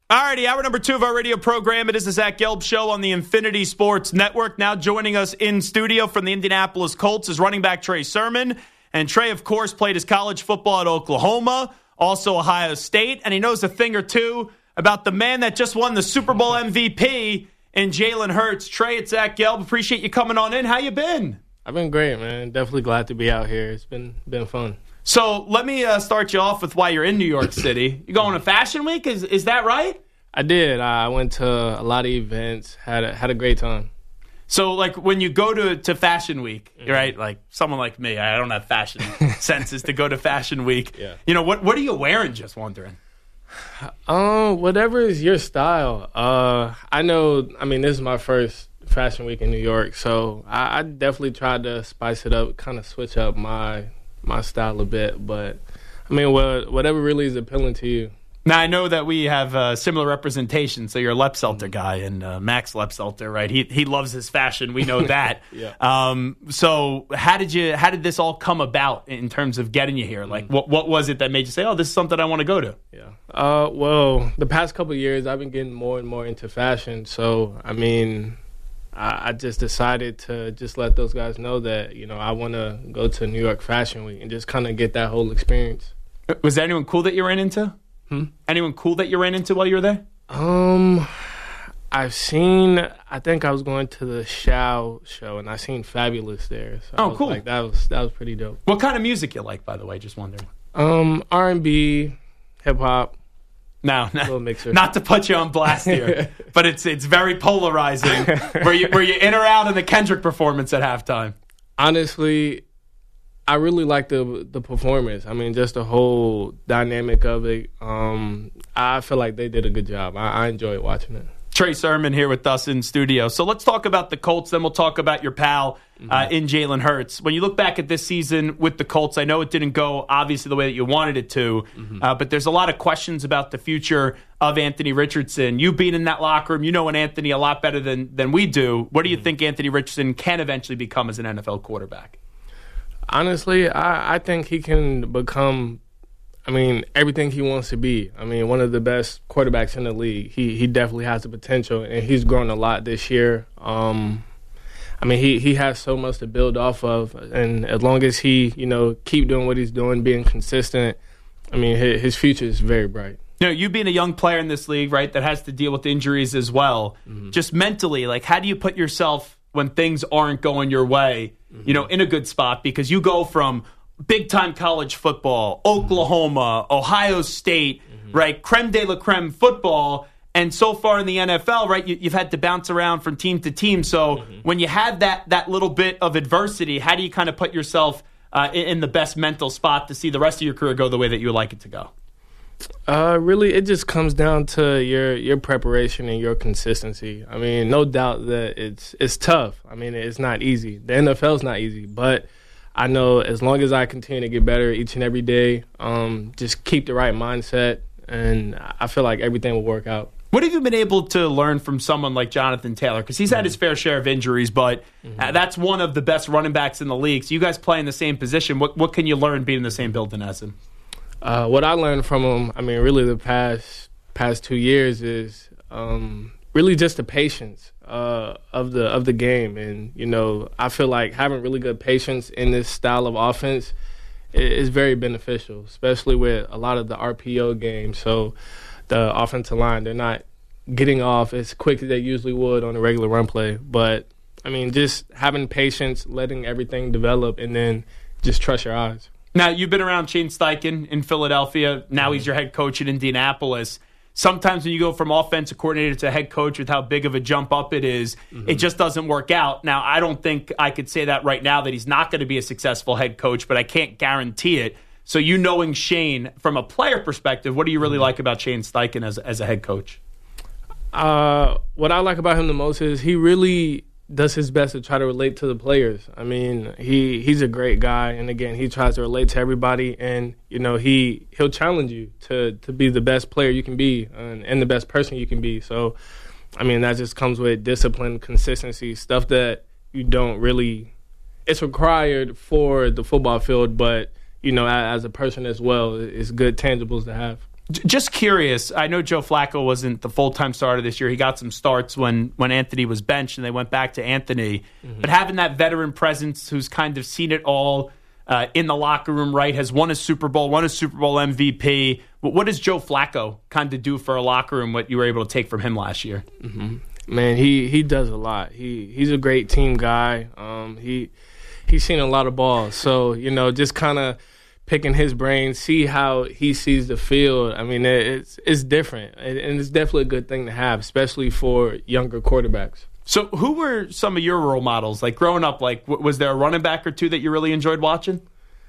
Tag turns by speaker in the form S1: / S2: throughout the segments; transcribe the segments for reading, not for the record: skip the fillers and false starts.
S1: Alrighty, hour number 2 of our radio program. It is the Zach Gelb Show on the Infinity Sports Network. Now joining us in studio from the Indianapolis Colts is running back Trey Sermon. And Trey, of course, played his college football at Oklahoma, also Ohio State. And he knows a thing or two about the man that just won the Super Bowl MVP in Jalen Hurts. Trey, it's Zach Gelb. Appreciate you coming on in. How you been?
S2: I've been great, man. Definitely glad to be out here. It's been fun.
S1: So let me start you off with why you're in New York City. You going to Fashion Week? Is that right?
S2: I did. I went to a lot of events. Had a great time.
S1: So like when you go to Fashion Week, right? Like someone like me, I don't have fashion senses to go to Fashion Week.
S2: Yeah.
S1: You know what are you wearing? Just wondering.
S2: Whatever is your style. I know. I mean, this is my first Fashion Week in New York, so I definitely tried to spice it up, kind of switch up my style a bit. But I mean, whatever really is appealing to you.
S1: Now, I know that we have similar representation, so you're a Lepselter guy, and Max Lepselter, right? He loves his fashion. We know that.
S2: Yeah.
S1: So how did this all come about in terms of getting you here? Like, what was it that made you say, oh, this is something I want to go to?
S2: Yeah. Well, the past couple of years, I've been getting more and more into fashion. So, I mean, I just decided to just let those guys know that, you know, I want to go to New York Fashion Week and just kind of get that whole experience.
S1: Was there anyone cool that you ran into? Anyone cool that you ran into while you were there?
S2: I've seen, I think I was going to the Shao show, and I seen Fabulous there. So
S1: cool.
S2: Like, that was pretty dope.
S1: What kind of music you like, by the way? Just wondering.
S2: R&B, hip-hop.
S1: No,
S2: little mixer.
S1: Not to put you on blast here, but it's very polarizing. Were you in or out in the Kendrick performance at halftime?
S2: Honestly, I really like the performance. I mean, just the whole dynamic of it. I feel like they did a good job. I enjoyed watching it.
S1: Trey Sermon here with us in studio. So let's talk about the Colts, then we'll talk about your pal in Jalen Hurts. When you look back at this season with the Colts, I know it didn't go obviously the way that you wanted it to, but there's a lot of questions about the future of Anthony Richardson. You being in that locker room, you know Anthony a lot better than we do. What do you think Anthony Richardson can eventually become as an NFL quarterback?
S2: Honestly, I think he can become, everything he wants to be. I mean, one of the best quarterbacks in the league. He definitely has the potential, and he's grown a lot this year. He has so much to build off of, and as long as he, keep doing what he's doing, being consistent, his future is very bright.
S1: You being a young player in this league, right, that has to deal with injuries as well, just mentally, like, how do you put yourself when things aren't going your way, in a good spot? Because you go from big-time college football, Oklahoma, Ohio State, right, creme de la creme football, and so far in the NFL, right, you've had to bounce around from team to team. So when you have that little bit of adversity, how do you kind of put yourself in the best mental spot to see the rest of your career go the way that you would like it to go?
S2: Really, it just comes down to your preparation and your consistency. I mean, no doubt that it's tough. I mean, it's not easy. The NFL's not easy, but I know as long as I continue to get better each and every day, just keep the right mindset, and I feel like everything will work out.
S1: What have you been able to learn from someone like Jonathan Taylor? Because he's had his fair share of injuries, but that's one of the best running backs in the league. So you guys play in the same position. What can you learn being in the same building as him?
S2: What I learned from him, really the past 2 years is really just the patience of the game. And, I feel like having really good patience in this style of offense is very beneficial, especially with a lot of the RPO games. So the offensive line, they're not getting off as quick as they usually would on a regular run play. But, just having patience, letting everything develop, and then just trust your eyes.
S1: Now, you've been around Shane Steichen in Philadelphia. Now he's your head coach in Indianapolis. Sometimes when you go from offensive coordinator to head coach with how big of a jump up it is, it just doesn't work out. Now, I don't think I could say that right now that he's not going to be a successful head coach, but I can't guarantee it. So knowing Shane from a player perspective, what do you really like about Shane Steichen as a head coach?
S2: What I like about him the most is he really does his best to try to relate to the players. He's a great guy, and again, he tries to relate to everybody, and he'll challenge you to be the best player you can be and the best person you can be. So, that just comes with discipline, consistency, stuff that you don't really. It's required for the football field, but as a person as well, it's good tangibles to have.
S1: Just curious, I know Joe Flacco wasn't the full-time starter this year. He got some starts when Anthony was benched, and they went back to Anthony. Mm-hmm. But having that veteran presence who's kind of seen it all in the locker room, right, has won a Super Bowl, won a Super Bowl MVP. What does Joe Flacco kind of do for a locker room, what you were able to take from him last year?
S2: Mm-hmm. Man, he does a lot. He's a great team guy. He's seen a lot of balls. So, just kind of picking his brain, see how he sees the field. I mean, it's different. And it's definitely a good thing to have, especially for younger quarterbacks.
S1: So who were some of your role models? Like growing up, was there a running back or two that you really enjoyed watching?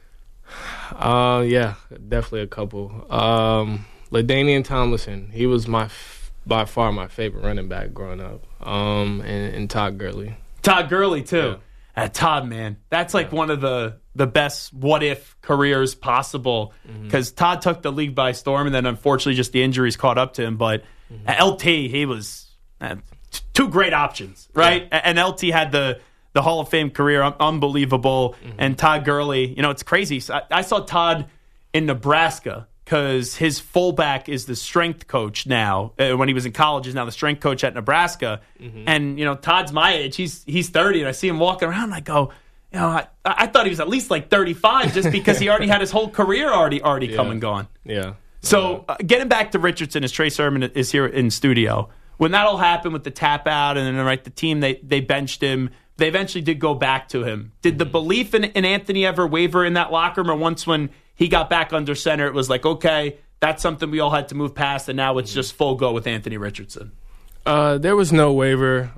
S2: Yeah, definitely a couple. LaDainian Tomlinson, he was by far my favorite running back growing up. And Todd Gurley.
S1: Todd Gurley, too. Yeah. Todd, man, that's one of the best what-if careers possible because Todd took the league by storm, and then unfortunately just the injuries caught up to him. But LT, he was two great options, right? Yeah. And LT had the Hall of Fame career, unbelievable. And Todd Gurley, it's crazy. So I saw Todd in Nebraska because his fullback is the strength coach now. When he was in college, he's now the strength coach at Nebraska. And, Todd's my age. He's 30, and I see him walking around, and I go, I thought he was at least 35 just because he already had his whole career already come and gone.
S2: Yeah.
S1: So getting back to Richardson, as Trey Sermon is here in studio, when that all happened with the tap out and then the team, they benched him, they eventually did go back to him. Did the belief in Anthony ever waver in that locker room, or once when he got back under center, it was like, okay, that's something we all had to move past, and now it's just full go with Anthony Richardson?
S2: There was no waiver.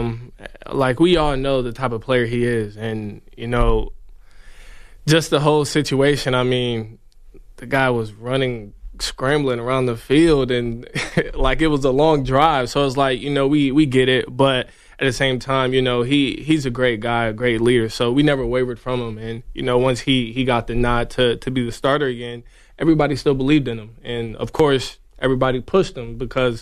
S2: We all know the type of player he is. And, just the whole situation, I mean, the guy was scrambling around the field, and it was a long drive. So it's we get it. But at the same time, he's a great guy, a great leader. So we never wavered from him. And, once he got the nod to be the starter again, everybody still believed in him. And, of course, everybody pushed him because,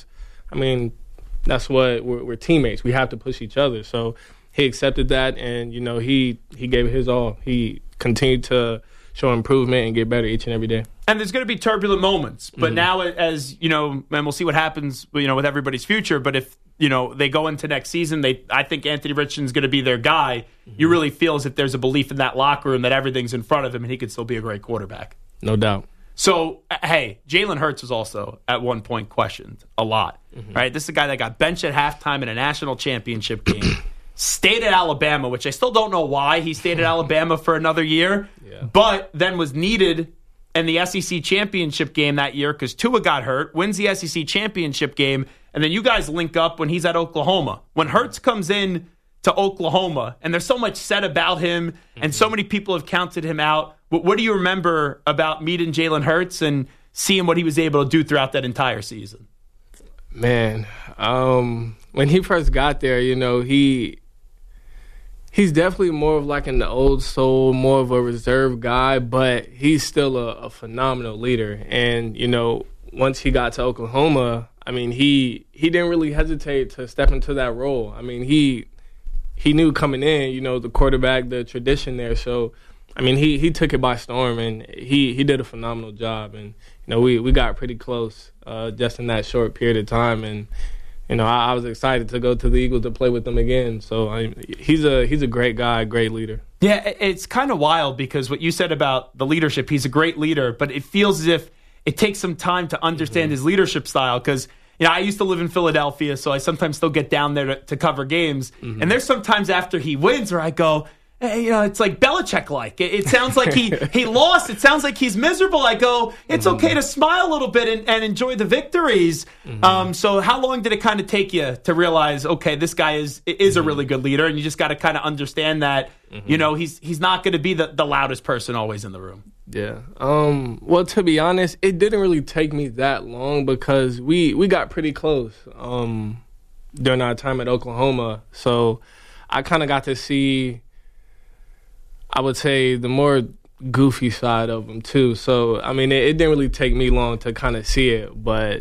S2: that's what we're teammates. We have to push each other. So he accepted that, and he gave it his all. He continued to show improvement and get better each and every day.
S1: And there's going to be turbulent moments, but now, as and we'll see what happens, with everybody's future. But if they go into next season, I think Anthony Richardson's going to be their guy. You really feel as if there's a belief in that locker room that everything's in front of him, and he could still be a great quarterback.
S2: No doubt.
S1: So, hey, Jalen Hurts was also at one point questioned a lot, right? This is a guy that got benched at halftime in a national championship game, stayed at Alabama, which I still don't know why he stayed at Alabama for another year, but then was needed in the SEC championship game that year because Tua got hurt, wins the SEC championship game, and then you guys link up when he's at Oklahoma. When Hurts comes in to Oklahoma, and there's so much said about him, and so many people have counted him out, what do you remember about meeting Jalen Hurts and seeing what he was able to do throughout that entire season?
S2: Man, when he first got there, he's definitely more of an old soul, more of a reserved guy, but he's still a phenomenal leader. And, once he got to Oklahoma, he didn't really hesitate to step into that role. He knew coming in, the quarterback, the tradition there. So, he took it by storm, and he did a phenomenal job. And, we got pretty close just in that short period of time. And, I was excited to go to the Eagles to play with them again. So, he's a great guy, great leader.
S1: Yeah, it's kind of wild because what you said about the leadership, he's a great leader, but it feels as if it takes some time to understand his leadership style because I used to live in Philadelphia, so I sometimes still get down there to cover games. And there's sometimes after he wins where I go, hey, it's like Belichick-like. It sounds like he lost. It sounds like he's miserable. I go, it's okay to smile a little bit and enjoy the victories. So how long did it kind of take you to realize, okay, this guy is a really good leader, and you just got to kind of understand that, he's not going to be the loudest person always in the room?
S2: Yeah. Well, to be honest, it didn't really take me that long because we got pretty close during our time at Oklahoma. So I kind of got to see, I would say, the more goofy side of him too. So, it didn't really take me long to kind of see it, but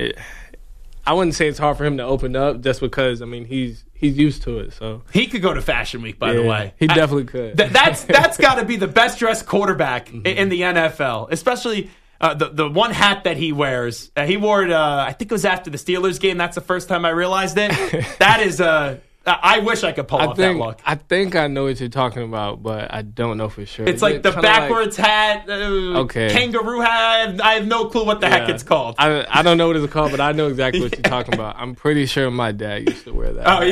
S2: I wouldn't say it's hard for him to open up just because, he's used to it. So
S1: he could go to Fashion Week, by the way.
S2: He definitely could.
S1: That's got to be the best dressed quarterback in the NFL, especially the one hat that he wears. He wore it, I think it was after the Steelers game. That's the first time I realized it. That is I wish I could pull off that look.
S2: I think I know what you're talking about, but I don't know for sure.
S1: It's like the backwards hat, kangaroo hat. I have no clue what the heck it's called.
S2: I don't know what it's called, but I know exactly what you're talking about. I'm pretty sure my dad used to wear that.
S1: Oh,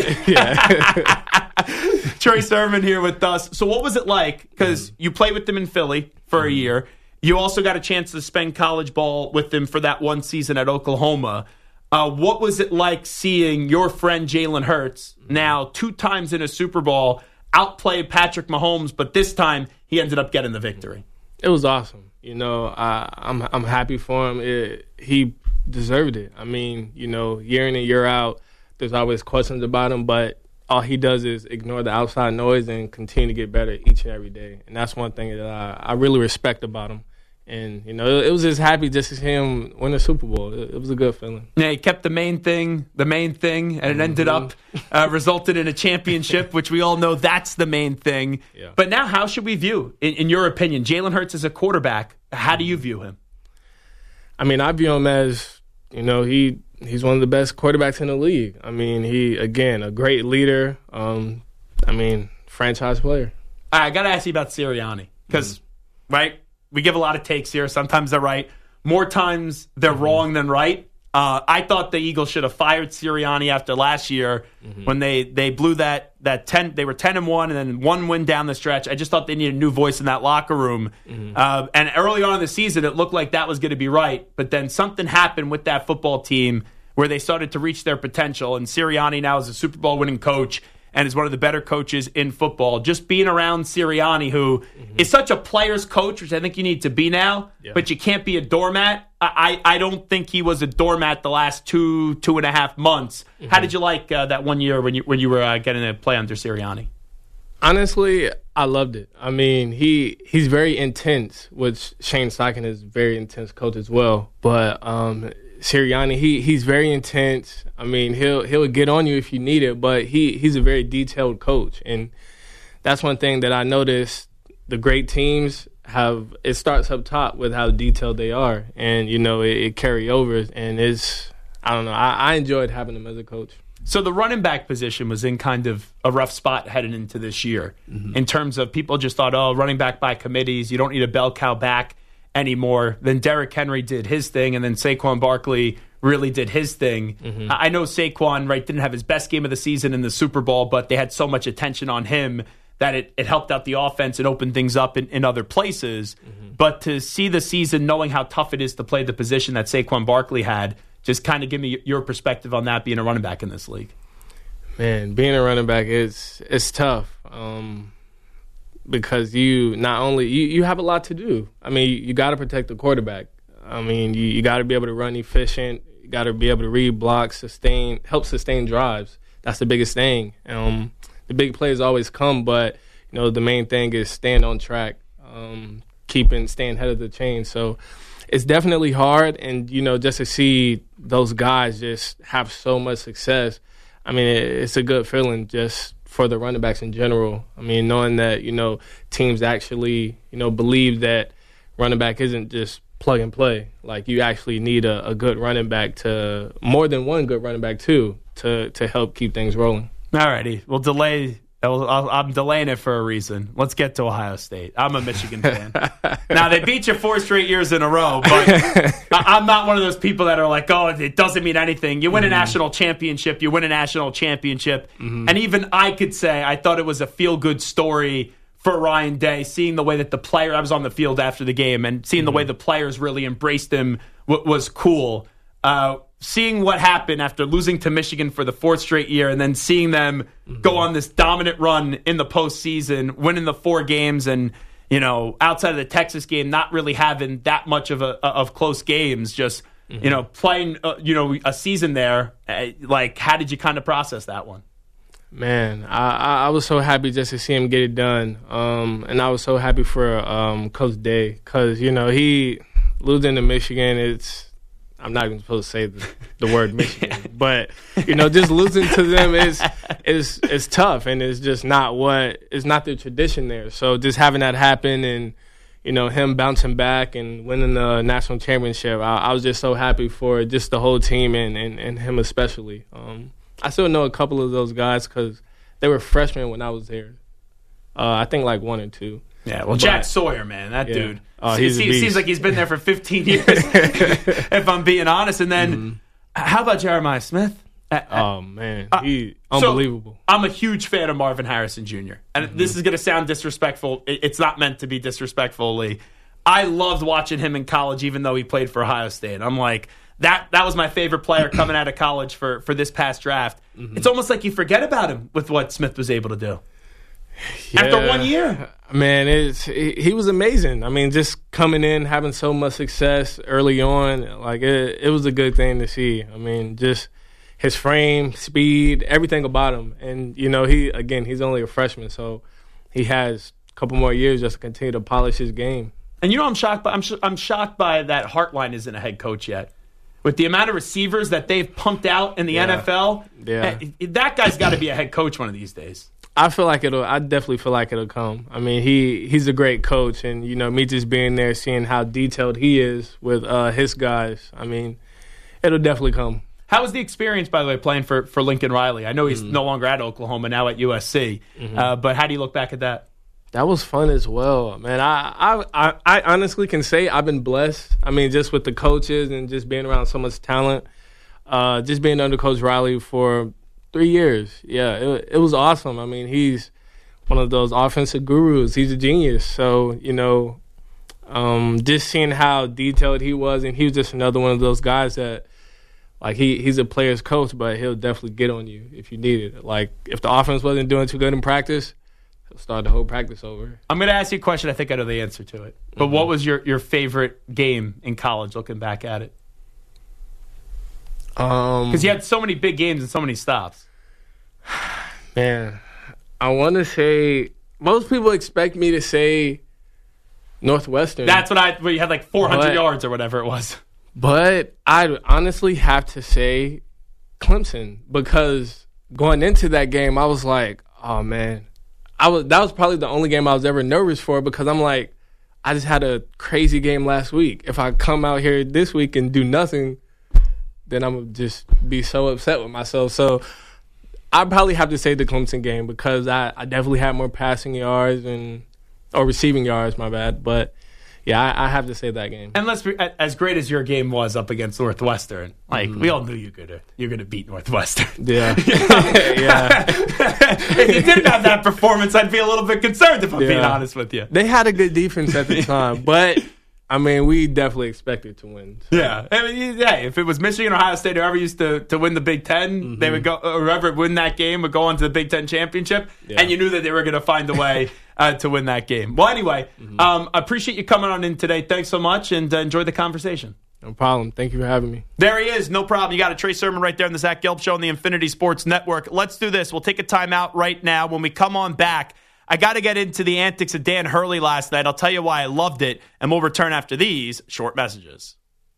S1: yeah. Trey Sermon here with us. So what was it like? Because you played with them in Philly for a year. You also got a chance to spend college ball with them for that one season at Oklahoma. What was it like seeing your friend Jalen Hurts, now 2 times in a Super Bowl, outplay Patrick Mahomes, but this time he ended up getting the victory?
S2: It was awesome. I'm happy for him. He deserved it. I mean, year in and year out, there's always questions about him, but all he does is ignore the outside noise and continue to get better each and every day. And that's one thing that I really respect about him. And, it was just happy just to see him win the Super Bowl. It was a good feeling.
S1: Yeah, he kept the main thing, and it ended up resulted in a championship, which we all know that's the main thing. Yeah. But now how should we view, in your opinion, Jalen Hurts as a quarterback? How do you view him?
S2: I mean, I view him as, he's one of the best quarterbacks in the league. I mean, he, again, a great leader. Franchise player.
S1: I got to ask you about Sirianni because, right? We give a lot of takes here. Sometimes they're right. More times they're wrong than right. I thought the Eagles should have fired Sirianni after last year when they blew that 10. They were 10-1 and then 1 win down the stretch. I just thought they needed a new voice in that locker room. And early on in the season, it looked like that was going to be right. But then something happened with that football team where they started to reach their potential. And Sirianni now is a Super Bowl winning coach and is one of the better coaches in football. Just being around Sirianni, who is such a player's coach, which I think you need to be now, but you can't be a doormat. I don't think he was a doormat the last 2.5 months. How did you like that 1 year when you were getting to play under Sirianni?
S2: Honestly, I loved it. I mean, he's very intense, which Shane Steichen is a very intense coach as well. But Sirianni, he's very intense. I mean, he'll get on you if you need it, but he's a very detailed coach. And that's one thing that I noticed the great teams have. It starts up top with how detailed they are. And, it carry over. And I don't know. I enjoyed having him as a coach.
S1: So the running back position was in kind of a rough spot heading into this year in terms of people just thought, running back by committees, you don't need a bell cow back anymore. Then Derrick Henry did his thing, and then Saquon Barkley really did his thing. I know Saquon didn't have his best game of the season in the Super Bowl, but they had so much attention on him that it helped out the offense and opened things up in other places. But to see the season knowing how tough it is to play the position that Saquon Barkley had, just kind of give me your perspective on that, being a running back in this league.
S2: Man, being a running back it's tough. Because you not only you have a lot to do. I mean, you got to protect the quarterback. I mean, you got to be able to run efficient. You got to be able to read blocks, help sustain drives. That's the biggest thing. The big plays always come, but the main thing is staying on track, staying ahead of the chain. So it's definitely hard, and just to see those guys just have so much success. I mean, it's a good feeling just for the running backs in general. I mean, knowing that, teams actually, believe that running back isn't just plug and play. Like, you actually need a good running back more than one good running back, too, to help keep things rolling.
S1: All righty. We'll delay. I'm delaying it for a reason. Let's get to Ohio State. I'm a Michigan fan. Now, they beat you 4 straight years in a row, but I'm not one of those people that are like, it doesn't mean anything. You win a national championship, And even I could say I thought it was a feel-good story for Ryan Day, seeing the way that I was on the field after the game, and seeing the way the players really embraced him was cool. Seeing what happened after losing to Michigan for the 4th straight year and then seeing them go on this dominant run in the postseason, winning the 4 games and, outside of the Texas game, not really having that much of close games, just, playing, a season there. How did you kind of process that one?
S2: Man, I was so happy just to see him get it done. And I was so happy for Coach Day because, he losing to Michigan, I'm not even supposed to say the word Michigan, but just losing to them is tough, and it's just not it's not the tradition there. So just having that happen, and him bouncing back and winning the national championship, I was just so happy for just the whole team and him especially. I still know a couple of those guys because they were freshmen when I was there. I think like 1 or 2.
S1: Yeah, well, Jack Sawyer, man, that dude.
S2: He
S1: seems like he's been there for 15 years, if I'm being honest. And then, how about Jeremiah Smith?
S2: Oh, man, he's unbelievable.
S1: So, I'm a huge fan of Marvin Harrison Jr. And this is going to sound disrespectful. It's not meant to be disrespectful, Lee. I loved watching him in college, even though he played for Ohio State. I'm like, that was my favorite player coming out of college for this past draft. It's almost like you forget about him with what Smith was able to do.
S2: Yeah.
S1: After 1 year.
S2: Man, he was amazing. I mean, just coming in, having so much success early on, like it was a good thing to see. I mean, just his frame, speed, everything about him. And, he's only a freshman, so he has a couple more years just to continue to polish his game.
S1: And I'm shocked by I'm shocked by that Hartline isn't a head coach yet. With the amount of receivers that they've pumped out in the NFL, that guy's got to be a head coach one of these days.
S2: I definitely feel like it'll come. I mean, he's a great coach, and me just being there, seeing how detailed he is with his guys. I mean, it'll definitely come.
S1: How was the experience, by the way, playing for Lincoln Riley? I know he's no longer at Oklahoma, now at USC. But how do you look back at that?
S2: That was fun as well, man. I honestly can say I've been blessed. I mean, just with the coaches and just being around so much talent. Just being under Coach Riley for 3 years. Yeah, it was awesome. I mean, he's one of those offensive gurus. He's a genius. So, just seeing how detailed he was, and he was just another one of those guys that, like, he's a player's coach, but he'll definitely get on you if you need it. Like, if the offense wasn't doing too good in practice, he'll start the whole practice over.
S1: I'm going to ask you a question. I think I know the answer to it. But what was your favorite game in college, looking back at it? Because you had so many big games and so many stops.
S2: Man, I want to say most people expect me to say Northwestern.
S1: That's where you had like 400 yards or whatever it was.
S2: But I'd honestly have to say Clemson, because going into that game, I was like, oh man, that was probably the only game I was ever nervous for, because I'm like, I just had a crazy game last week. If I come out here this week and do nothing, then I'm going to just be so upset with myself. So I'd probably have to say the Clemson game, because I definitely had more passing yards or receiving yards, my bad. But, yeah, I have to say that game.
S1: And let's be, as great as your game was up against Northwestern, we all knew you're gonna beat Northwestern.
S2: Yeah. Yeah.
S1: If you didn't have that performance, I'd be a little bit concerned, if I'm being honest with you.
S2: They had a good defense at the time, but I mean, we definitely expected to win. So.
S1: Yeah. I mean, if it was Michigan or Ohio State, whoever used to win the Big Ten, they would go, or whoever would win that game would go on to the Big Ten championship, and you knew that they were going to find a way to win that game. Well, anyway, I appreciate you coming on in today. Thanks so much, and enjoy the conversation.
S2: No problem. Thank you for having me.
S1: There he is. No problem. You got a Trey Sermon right there on the Zach Gelb Show on the Infinity Sports Network. Let's do this. We'll take a timeout right now. When we come on back, I got to get into the antics of Dan Hurley last night. I'll tell you why I loved it, and we'll return after these short messages.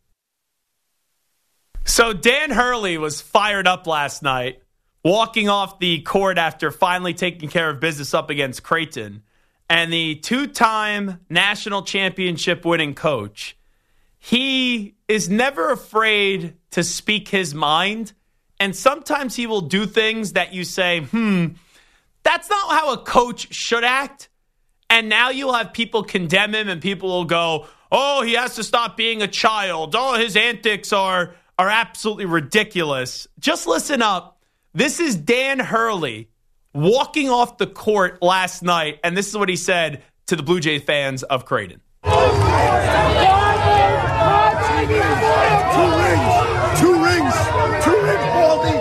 S1: So Dan Hurley was fired up last night, walking off the court after finally taking care of business up against Creighton. And the two-time national championship winning coach, he is never afraid to speak his mind. And sometimes he will do things that you say, that's not how a coach should act. And now you'll have people condemn him, and people will go, oh, he has to stop being a child. Oh, his antics are absolutely ridiculous. Just listen up. This is Dan Hurley walking off the court last night, and this is what he said to the Blue Jay fans of Creighton.
S3: Two rings, Baldy.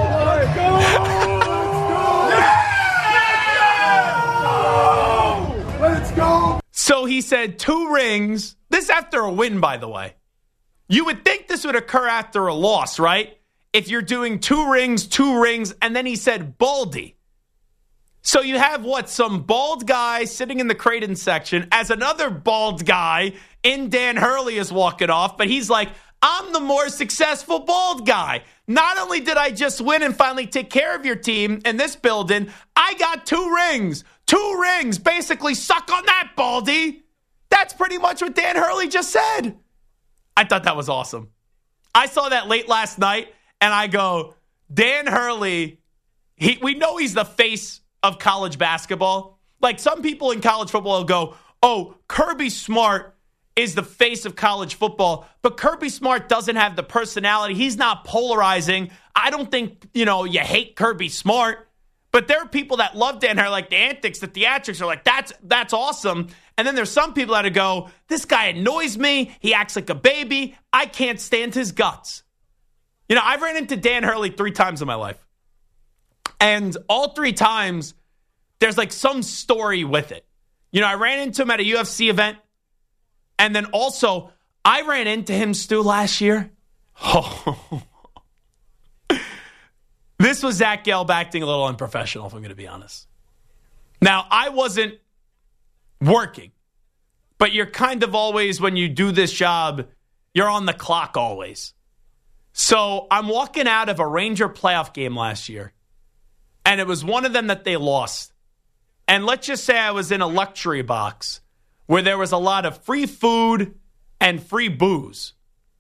S3: Let's go.
S1: So he said 2 rings. This after a win, by the way. You would think this would occur after a loss, right? If you're doing 2 rings, and then he said Baldy. So you have some bald guy sitting in the Creighton section as another bald guy in Dan Hurley is walking off, but he's like, I'm the more successful bald guy. Not only did I just win and finally take care of your team in this building, I got 2 rings. 2 rings. Basically, suck on that, Baldy. That's pretty much what Dan Hurley just said. I thought that was awesome. I saw that late last night, and I go, Dan Hurley, we know he's the face of college basketball. Like, some people in college football will go, oh, Kirby Smart is the face of college football, but Kirby Smart doesn't have the personality. He's not polarizing. I don't think, you hate Kirby Smart. But there are people that love Dan Hurley, like the antics, the theatrics are like, that's awesome. And then there's some people that go, this guy annoys me. He acts like a baby. I can't stand his guts. I've ran into Dan Hurley 3 times in my life. And all 3 times, there's like some story with it. I ran into him at a UFC event. And then also, I ran into him, Stu, last year. Oh. This was Zach Gelb acting a little unprofessional, if I'm going to be honest. Now, I wasn't working. But you're kind of always, when you do this job, you're on the clock always. So I'm walking out of a Ranger playoff game last year. And it was one of them that they lost. And let's just say I was in a luxury box where there was a lot of free food and free booze.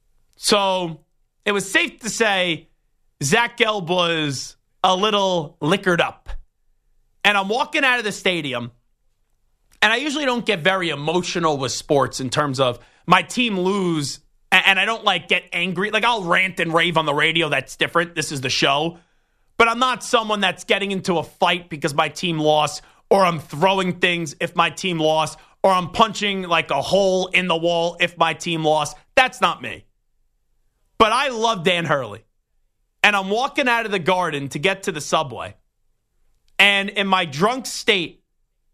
S1: So it was safe to say Zach Gelb was a little liquored up. And I'm walking out of the stadium, and I usually don't get very emotional with sports in terms of my team lose, and I don't get angry. Like, I'll rant and rave on the radio. That's different. This is the show. But I'm not someone that's getting into a fight because my team lost, or I'm throwing things if my team lost, or I'm punching like a hole in the wall if my team lost. That's not me. But I love Dan Hurley. And I'm walking out of the Garden to get to the subway. And in my drunk state,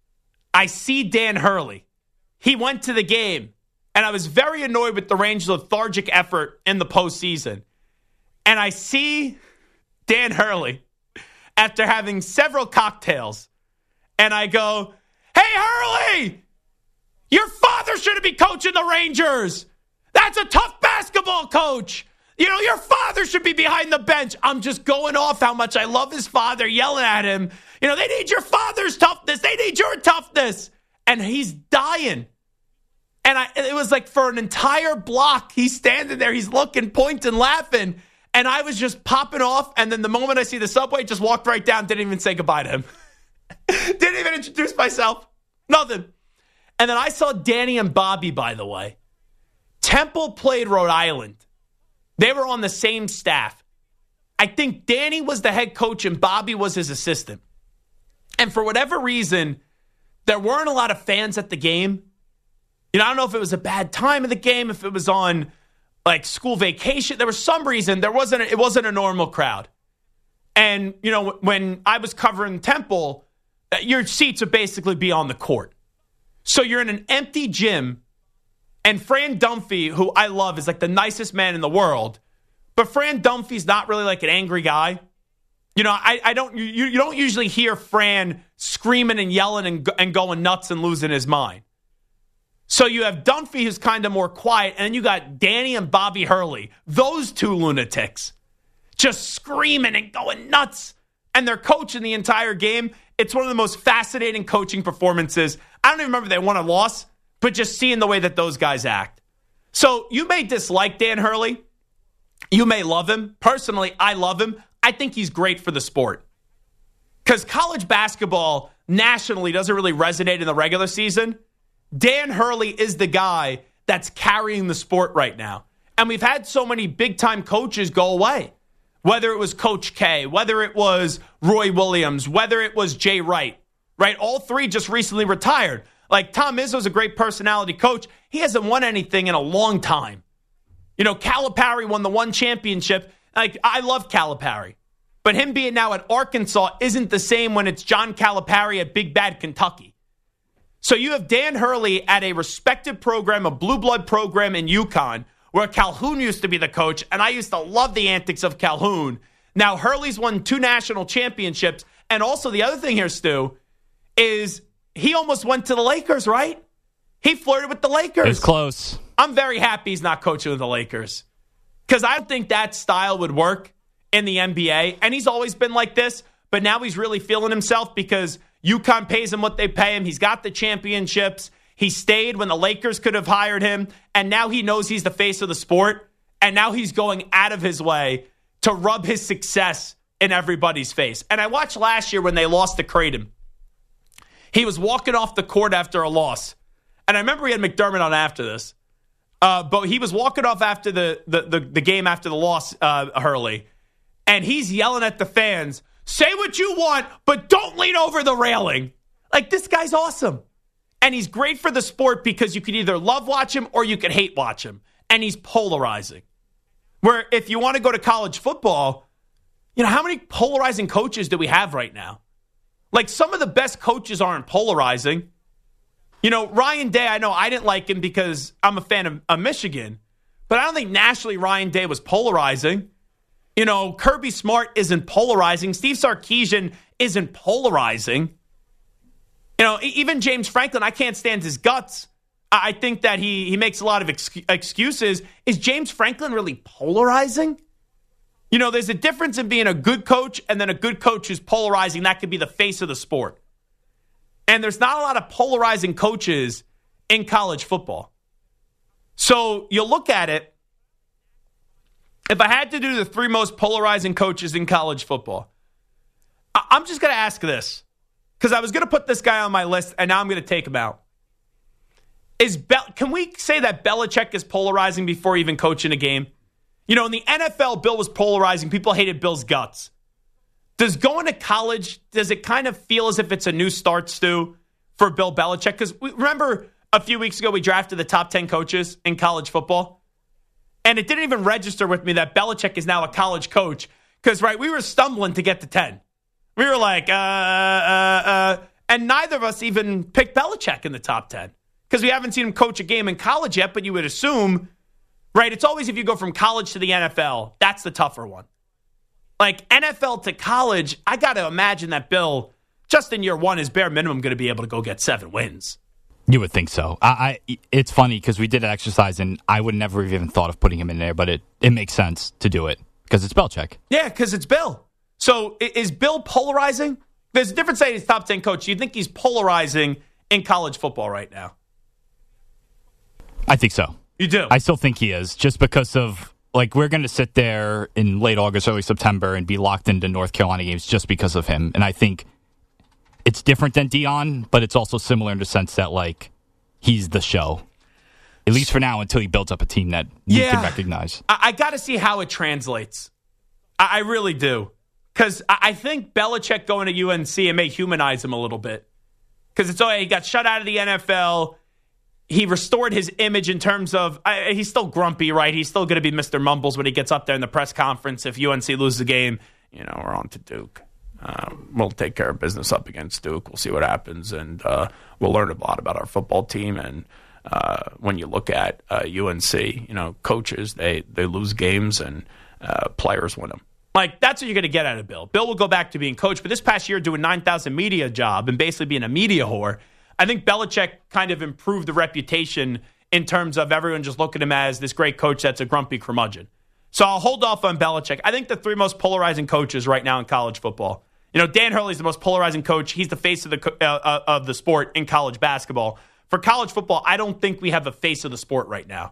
S1: I see Dan Hurley. He went to the game. And I was very annoyed with the Rangers' lethargic effort in the postseason. And I see Dan Hurley after having several cocktails. And I go, hey, Hurley! Your father shouldn't be coaching the Rangers. That's a tough basketball coach. Your father should be behind the bench. I'm just going off how much I love his father, yelling at him. They need your father's toughness. They need your toughness. And he's dying. And it was like for an entire block, he's standing there. He's looking, pointing, laughing. And I was just popping off. And then the moment I see the subway, just walked right down. Didn't even say goodbye to him. Didn't even introduce myself. Nothing. And then I saw Danny and Bobby, by the way. Temple played Rhode Island. They were on the same staff. I think Danny was the head coach and Bobby was his assistant. And for whatever reason, there weren't a lot of fans at the game. I don't know if it was a bad time of the game, if it was on school vacation. There was some reason it wasn't a normal crowd. And, when I was covering Temple, your seats would basically be on the court. So you're in an empty gym. And Fran Dunphy, who I love, is the nicest man in the world. But Fran Dunphy's not really an angry guy. You don't usually hear Fran screaming and yelling and going nuts and losing his mind. So you have Dunphy, who's kind of more quiet, and then you got Danny and Bobby Hurley, those 2 lunatics, just screaming and going nuts. And they're coaching the entire game. It's one of the most fascinating coaching performances. I don't even remember if they won or lost. But just seeing the way that those guys act. So you may dislike Dan Hurley. You may love him. Personally, I love him. I think he's great for the sport. Because college basketball nationally doesn't really resonate in the regular season. Dan Hurley is the guy that's carrying the sport right now. And we've had so many big-time coaches go away. Whether it was Coach K, whether it was Roy Williams, whether it was Jay Wright. Right? All 3 just recently retired. Tom Izzo's a great personality coach. He hasn't won anything in a long time. Calipari won the 1 championship. I love Calipari. But him being now at Arkansas isn't the same when it's John Calipari at Big Bad Kentucky. So you have Dan Hurley at a respected program, a blue blood program in UConn, where Calhoun used to be the coach, and I used to love the antics of Calhoun. Now Hurley's won 2 national championships. And also the other thing here, Stu, is he almost went to the Lakers, right? He flirted with the Lakers.
S4: It was close.
S1: I'm very happy he's not coaching with the Lakers. Because I don't think that style would work in the NBA. And he's always been like this. But now he's really feeling himself because UConn pays him what they pay him. He's got the championships. He stayed when the Lakers could have hired him, and now he knows he's the face of the sport, and now he's going out of his way to rub his success in everybody's face. And I watched last year when they lost to Creighton. He was walking off the court after a loss. And I remember he had McDermott on after this. But he was walking off after the game after the loss, Hurley. And he's yelling at the fans, say what you want, but don't lean over the railing. Like, this guy's awesome. And he's great for the sport because you can either love watch him or you can hate watch him. And he's polarizing. Where if you want to go to college football, how many polarizing coaches do we have right now? Like, some of the best coaches aren't polarizing. Ryan Day, I know I didn't like him because I'm a fan of Michigan, but I don't think nationally Ryan Day was polarizing. Kirby Smart isn't polarizing. Steve Sarkisian isn't polarizing. Even James Franklin, I can't stand his guts. I think that he makes a lot of excuses. Is James Franklin really polarizing? There's a difference in being a good coach and then a good coach who's polarizing. That could be the face of the sport. And there's not a lot of polarizing coaches in college football. So you look at it. If I had to do the 3 most polarizing coaches in college football, I'm just going to ask this. Because I was going to put this guy on my list, and now I'm going to take him out. Can we say that Belichick is polarizing before even coaching a game? In the NFL, Bill was polarizing. People hated Bill's guts. Does going to college, does it kind of feel as if it's a new start, Stu, for Bill Belichick? Because remember a few weeks ago we drafted the top 10 coaches in college football? And it didn't even register with me that Belichick is now a college coach. Because, we were stumbling to get to 10. We were like, and neither of us even picked Belichick in the top 10. Because we haven't seen him coach a game in college yet, but you would assume, it's always if you go from college to the NFL, that's the tougher one. Like, NFL to college, I got to imagine that Bill, just in year 1, is bare minimum going to be able to go get 7 wins.
S4: You would think so. It's funny because we did an exercise, and I would never have even thought of putting him in there, but it makes sense to do it because it's Belichick.
S1: Yeah, because it's Bill. So is Bill polarizing? There's a difference saying he's top 10 coach. Do you think he's polarizing in college football right now?
S4: I think so.
S1: You do?
S4: I still think he is, just because of, we're going to sit there in late August, early September and be locked into North Carolina games just because of him. And I think it's different than Deion, but it's also similar in the sense that, he's the show. At least for now, until he builds up a team that you can recognize.
S1: I got to see how it translates. I really do. Because I think Belichick going to UNC, it may humanize him a little bit. Because he got shut out of the NFL. He restored his image in terms of, he's still grumpy, right? He's still going to be Mr. Mumbles when he gets up there in the press conference. If UNC loses the game, we're on to Duke. We'll take care of business up against Duke. We'll see what happens, and we'll learn a lot about our football team. And when you look at UNC, coaches, they lose games and players win them. That's what you're going to get out of Bill. Bill will go back to being coach, but this past year doing 9,000 media job and basically being a media whore, I think Belichick kind of improved the reputation in terms of everyone just looking at him as this great coach that's a grumpy curmudgeon. So I'll hold off on Belichick. I think the 3 most polarizing coaches right now in college football. Dan Hurley's the most polarizing coach. He's the face of the sport in college basketball. For college football, I don't think we have a face of the sport right now.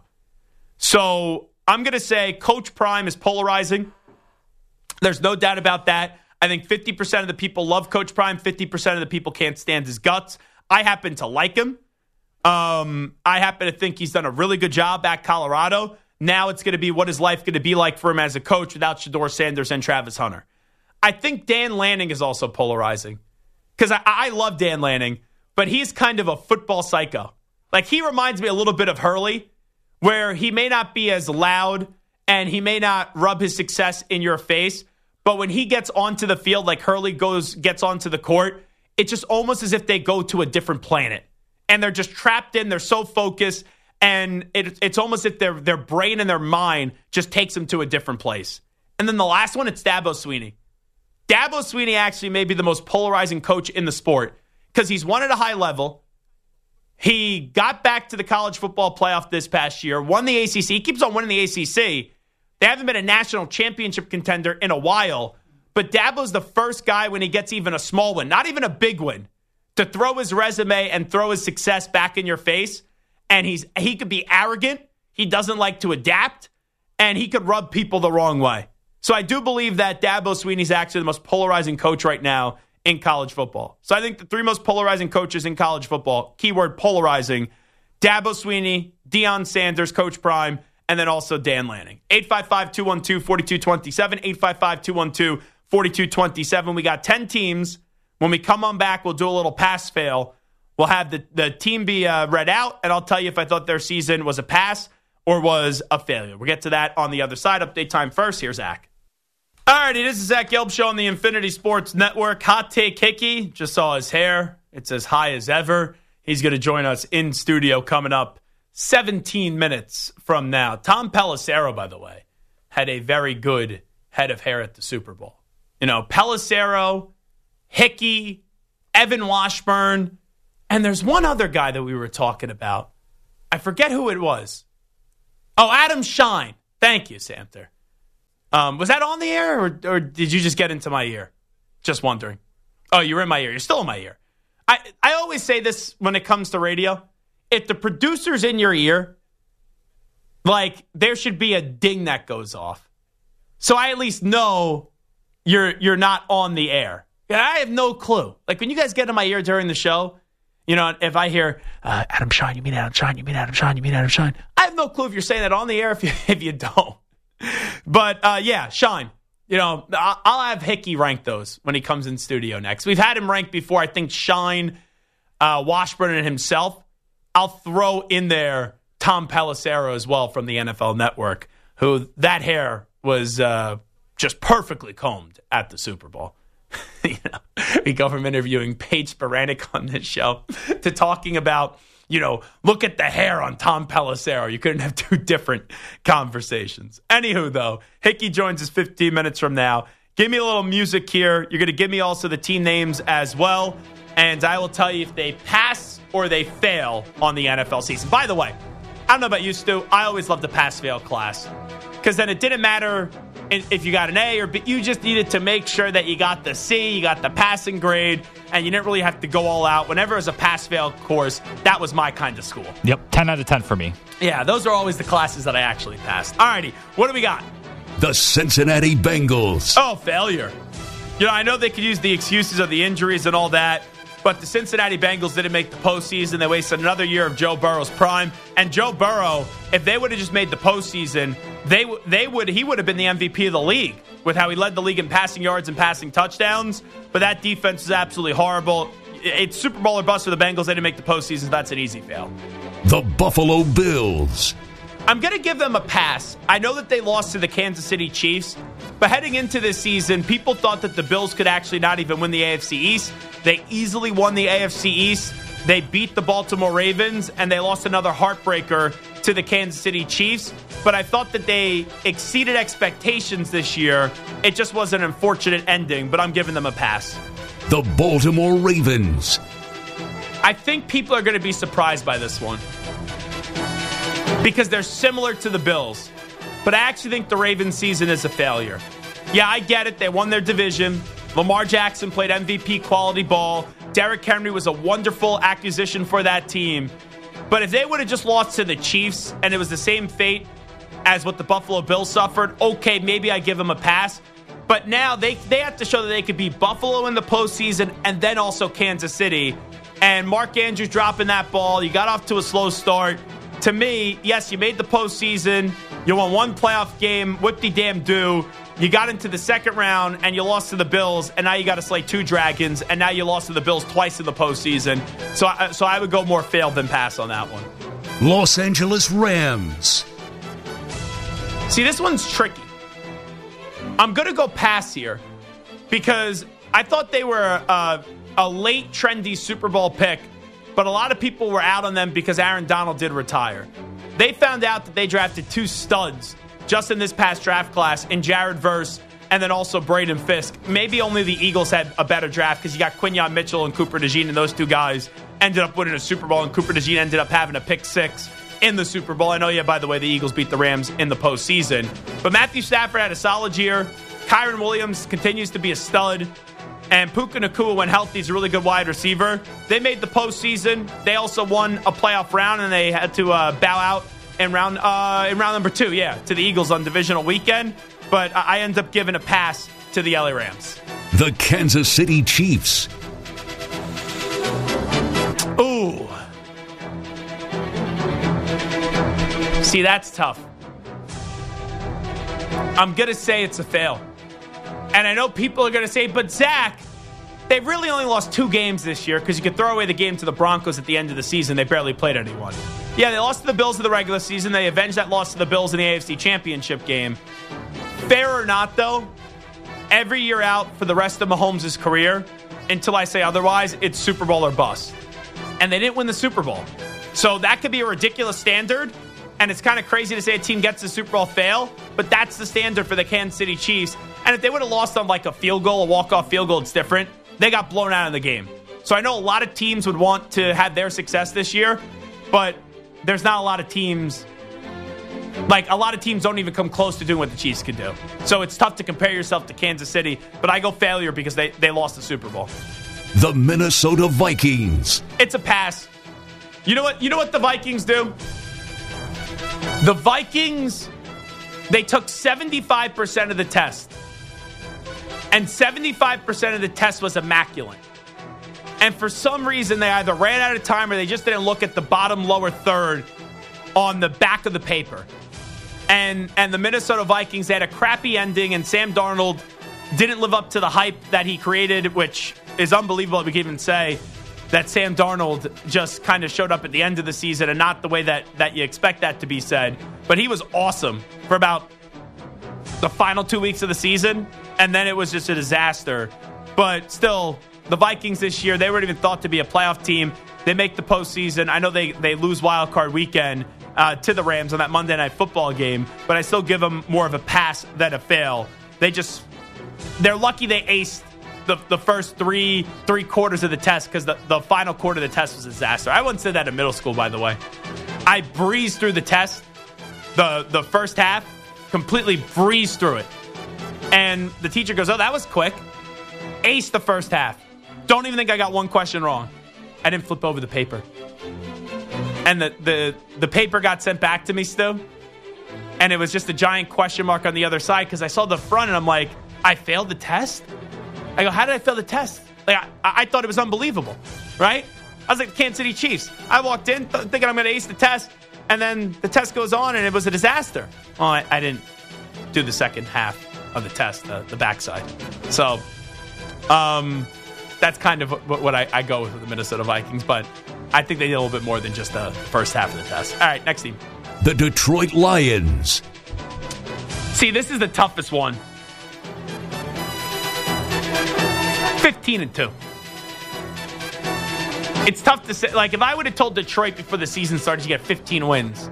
S1: So I'm going to say Coach Prime is polarizing. There's no doubt about that. I think 50% of the people love Coach Prime. 50% of the people can't stand his guts. I happen to like him. I happen to think he's done a really good job at Colorado. Now it's going to be what is life going to be like for him as a coach without Shedeur Sanders and Travis Hunter. I think Dan Lanning is also polarizing because I love Dan Lanning, but he's kind of a football psycho. He reminds me a little bit of Hurley, where he may not be as loud and he may not rub his success in your face, but when he gets onto the field, like Hurley gets onto the court, it's just almost as if they go to a different planet. And they're just trapped in, they're so focused, and it's almost as if their brain and their mind just takes them to a different place. And then the last one, it's Dabo Swinney. Dabo Swinney actually may be the most polarizing coach in the sport because he's won at a high level. He got back to the college football playoff this past year, won the ACC. He keeps on winning the ACC. They haven't been a national championship contender in a while, but Dabo's the first guy when he gets even a small win, not even a big win, to throw his resume and throw his success back in your face. And he could be arrogant. He doesn't like to adapt. And he could rub people the wrong way. So I do believe that Dabo Swinney's actually the most polarizing coach right now in college football. So I think the three most polarizing coaches in college football, keyword polarizing, Dabo Swinney, Deion Sanders, Coach Prime, and then also Dan Lanning. 855-212-4227, 855-212-4227. We got 10 teams. When we come on back, we'll do a little pass-fail. We'll have the team be read out, and I'll tell you if I thought their season was a pass or was a failure. We'll get to that on the other side. Update time first. Here's Zach. Alrighty, this is Zach Gelb Show on the Infinity Sports Network. Hot Take Hickey. Just saw his hair. It's as high as ever. He's going to join us in studio coming up 17 minutes from now. Tom Pelissero, by the way, had a very good head of hair at the Super Bowl. You know, Pelissero, Hickey, Evan Washburn, and there's one other guy that we were talking about. I forget who it was. Oh, Adam Shine. Thank you, Samter. Was that on the air, or did you just get into my ear? Just wondering. Oh, you're in my ear. You're still in my ear. I always say this when it comes to radio. If the producer's in your ear, like, there should be a ding that goes off. So I at least know you're not on the air. Yeah, I have no clue. Like, when you guys get in my ear during the show, you know, if I hear, Adam Shine, you mean Adam Shine, you mean Adam Shine, you mean Adam Shine. I have no clue if you're saying that on the air if you don't. But, yeah, Shine. You know, I'll have Hickey rank those when he comes in studio next. We've had him ranked before. I think Shine, Washburn, and himself. I'll throw in there Tom Pelissero as well from the NFL Network, who that hair was just perfectly combed at the Super Bowl. You know, we go from interviewing Paige Spiranek on this show to talking about, you know, look at the hair on Tom Pelissero. You couldn't have two different conversations. Anywho, though, Hickey joins us 15 minutes from now. Give me a little music here. You're going to give me also the team names as well. And I will tell you if they pass or they fail on the NFL season. By the way, I don't know about you, Stu. I always loved the pass-fail class. Because then it didn't matter if you got an A or B. You just needed to make sure that you got the C, you got the passing grade, and you didn't really have to go all out. Whenever it was a pass-fail course, that was my kind of school.
S4: Yep, 10 out of 10 for me.
S1: Yeah, those are always the classes that I actually passed. Alrighty, what do we got?
S3: The Cincinnati Bengals.
S1: Oh, failure. You know, I know they could use the excuses of the injuries and all that, but the Cincinnati Bengals didn't make the postseason. They wasted another year of Joe Burrow's prime. And Joe Burrow, if they would have just made the postseason, he would have been the MVP of the league with how he led the league in passing yards and passing touchdowns. But that defense is absolutely horrible. It's Super Bowl or bust for the Bengals. They didn't make the postseason. That's an easy fail.
S3: The Buffalo Bills.
S1: I'm going to give them a pass. I know that they lost to the Kansas City Chiefs, but heading into this season, people thought that the Bills could actually not even win the AFC East. They easily won the AFC East. They beat the Baltimore Ravens, and they lost another heartbreaker to the Kansas City Chiefs. But I thought that they exceeded expectations this year. It just was an unfortunate ending, but I'm giving them a pass.
S3: The Baltimore Ravens.
S1: I think people are going to be surprised by this one because they're similar to the Bills. But I actually think the Ravens season is a failure. Yeah, I get it. They won their division. Lamar Jackson played MVP quality ball. Derrick Henry was a wonderful acquisition for that team. But if they would have just lost to the Chiefs and it was the same fate as what the Buffalo Bills suffered, okay, maybe I give them a pass. But now they have to show that they could beat Buffalo in the postseason and then also Kansas City. And Mark Andrews dropping that ball. You got off to a slow start. To me, yes, you made the postseason. You won one playoff game, whip-de-damn-do. You got into the second round, and you lost to the Bills, and now you got to slay two dragons, and now you lost to the Bills twice in the postseason. So I would go more fail than pass on that one.
S3: Los Angeles Rams.
S1: See, this one's tricky. I'm going to go pass here because I thought they were a late, trendy Super Bowl pick, but a lot of people were out on them because Aaron Donald did retire. They found out that they drafted two studs just in this past draft class in Jared Verse and then also Braden Fisk. Maybe only the Eagles had a better draft because you got Quinyon Mitchell and Cooper DeJean, and those two guys ended up winning a Super Bowl, and Cooper DeJean ended up having a pick six in the Super Bowl. I know, yeah, by the way, the Eagles beat the Rams in the postseason. But Matthew Stafford had a solid year. Kyron Williams continues to be a stud. And Puka Nacua, when healthy, is a really good wide receiver. They made the postseason. They also won a playoff round, and they had to bow out in round number 2, to the Eagles on divisional weekend. But I end up giving a pass to the LA Rams.
S3: The Kansas City Chiefs.
S1: Ooh. See, that's tough. I'm going to say it's a fail. And I know people are going to say, but Zach, they really only lost 2 games this year because you could throw away the game to the Broncos at the end of the season. They barely played anyone. Yeah, they lost to the Bills in the regular season. They avenged that loss to the Bills in the AFC Championship game. Fair or not, though, every year out for the rest of Mahomes' career, until I say otherwise, it's Super Bowl or bust. And they didn't win the Super Bowl. So that could be a ridiculous standard. And it's kind of crazy to say a team gets the Super Bowl fail, but that's the standard for the Kansas City Chiefs. And if they would have lost on like a field goal, a walk-off field goal, it's different. They got blown out of the game. So I know a lot of teams would want to have their success this year, but there's not a lot of teams. Like, a lot of teams don't even come close to doing what the Chiefs can do. So it's tough to compare yourself to Kansas City, but I go failure because they lost the Super Bowl.
S3: The Minnesota Vikings.
S1: It's a pass. You know what the Vikings do? The Vikings, they took 75% of the test. And 75% of the test was immaculate. And for some reason, they either ran out of time or they just didn't look at the bottom lower third on the back of the paper. And the Minnesota Vikings, they had a crappy ending, and Sam Darnold didn't live up to the hype that he created, which is unbelievable. We can even say that Sam Darnold just kind of showed up at the end of the season and not the way that you expect that to be said. But he was awesome for about the final 2 weeks of the season, and then it was just a disaster. But still, the Vikings this year, they weren't even thought to be a playoff team. They make the postseason. I know they lose wild card weekend to the Rams on that Monday Night Football game, but I still give them more of a pass than a fail. They're lucky they aced the first three quarters of the test, because the final quarter of the test was a disaster. I wouldn't say that in middle school, by the way. I breezed through the test, the first half, completely breezed through it. And the teacher goes, oh, that was quick. Aced the first half. Don't even think I got one question wrong. I didn't flip over the paper. And the paper got sent back to me still. And it was just a giant question mark on the other side, because I saw the front and I'm like, I failed the test? I go, how did I fail the test? Like, I thought it was unbelievable, right? I was like the Kansas City Chiefs. I walked in thinking I'm going to ace the test, and then the test goes on, and it was a disaster. Well, I didn't do the second half of the test, the backside. So that's kind of what I go with the Minnesota Vikings, but I think they did a little bit more than just the first half of the test. All right, next team.
S3: The Detroit Lions.
S1: See, this is the toughest one. 15-2. It's tough to say. Like, if I would have told Detroit before the season started you get 15 wins,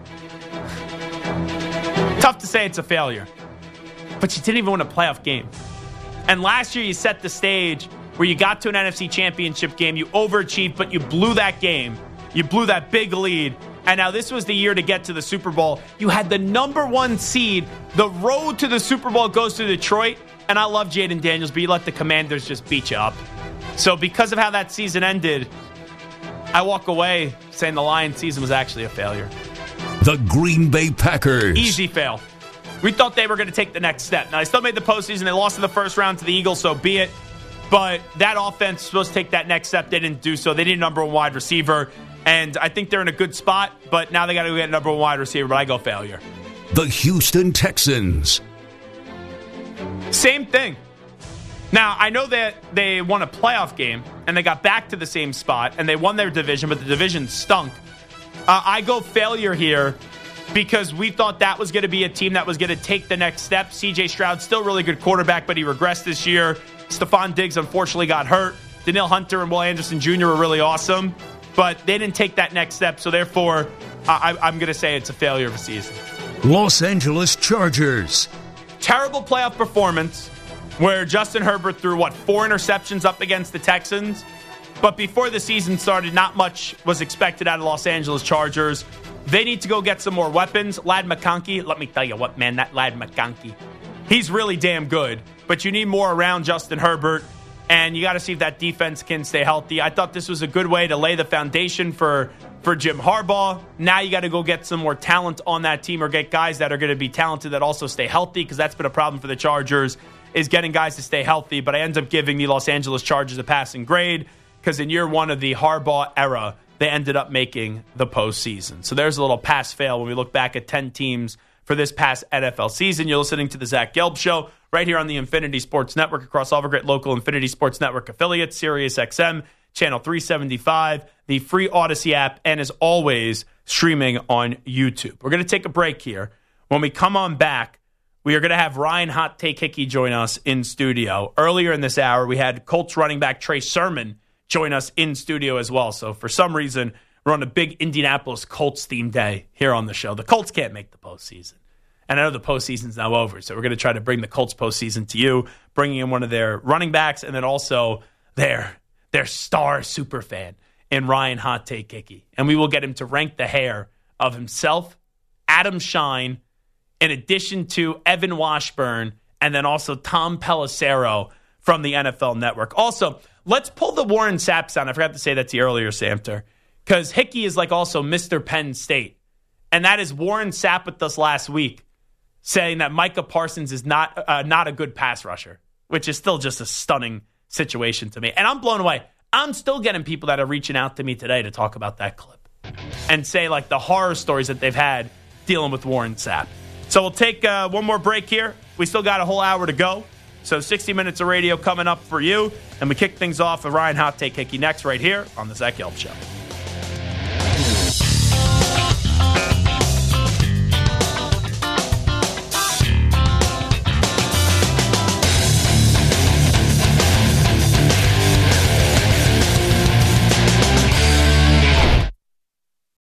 S1: tough to say it's a failure. But you didn't even win a playoff game. And last year you set the stage where you got to an NFC Championship game, you overachieved, but you blew that game. You blew that big lead. And now this was the year to get to the Super Bowl. You had the number 1 seed. The road to the Super Bowl goes to Detroit. And I love Jaden Daniels, but you let the Commanders just beat you up. So because of how that season ended, I walk away saying the Lions season was actually a failure.
S3: The Green Bay Packers.
S1: Easy fail. We thought they were going to take the next step. Now, they still made the postseason. They lost in the first round to the Eagles, so be it. But that offense was supposed to take that next step. They didn't do so. They need a number 1 wide receiver. And I think they're in a good spot, but now they got to go get a number 1 wide receiver, but I go failure.
S3: The Houston Texans.
S1: Same thing. Now, I know that they won a playoff game, and they got back to the same spot, and they won their division, but the division stunk. I go failure here because we thought that was going to be a team that was going to take the next step. C.J. Stroud, still really good quarterback, but he regressed this year. Stephon Diggs, unfortunately, got hurt. Danielle Hunter and Will Anderson Jr. were really awesome, but they didn't take that next step, so therefore, I'm going to say it's a failure of a season.
S3: Los Angeles Chargers.
S1: Terrible playoff performance where Justin Herbert threw, 4 interceptions up against the Texans. But before the season started, not much was expected out of Los Angeles Chargers. They need to go get some more weapons. Ladd McConkey, let me tell you what, man, that Ladd McConkey, he's really damn good. But you need more around Justin Herbert. And you got to see if that defense can stay healthy. I thought this was a good way to lay the foundation for Jim Harbaugh. Now you got to go get some more talent on that team, or get guys that are going to be talented that also stay healthy, because that's been a problem for the Chargers, is getting guys to stay healthy. But I end up giving the Los Angeles Chargers a passing grade, because in year one of the Harbaugh era, they ended up making the postseason. So there's a little pass-fail when we look back at 10 teams for this past NFL season. You're listening to the Zach Gelb Show right here on the Infinity Sports Network, across all of our great local Infinity Sports Network affiliates, Sirius XM, Channel 375, the free Odyssey app, and as always, streaming on YouTube. We're going to take a break here. When we come on back, we are going to have Ryan Hot Take Hickey join us in studio. Earlier in this hour, we had Colts running back Trey Sermon join us in studio as well. So for some reason, we're on a big Indianapolis Colts-themed day here on the show. The Colts can't make the postseason. And I know the postseason's now over, so we're going to try to bring the Colts postseason to you, bringing in one of their running backs and then also their star super fan in Ryan Hot Take Hickey. And we will get him to rank the hair of himself, Adam Shine, in addition to Evan Washburn, and then also Tom Pelissero from the NFL Network. Also, let's pull the Warren Sapp sound. I forgot to say that to you earlier, Samter, because Hickey is like also Mr. Penn State. And that is Warren Sapp with us last week, saying that Micah Parsons is not a good pass rusher, which is still just a stunning situation to me. And I'm blown away. I'm still getting people that are reaching out to me today to talk about that clip and say like the horror stories that they've had dealing with Warren Sapp. So we'll take one more break here. We still got a whole hour to go. So 60 minutes of radio coming up for you. And we kick things off with Ryan Hot Take Hickey next right here on the Zach Gelb Show.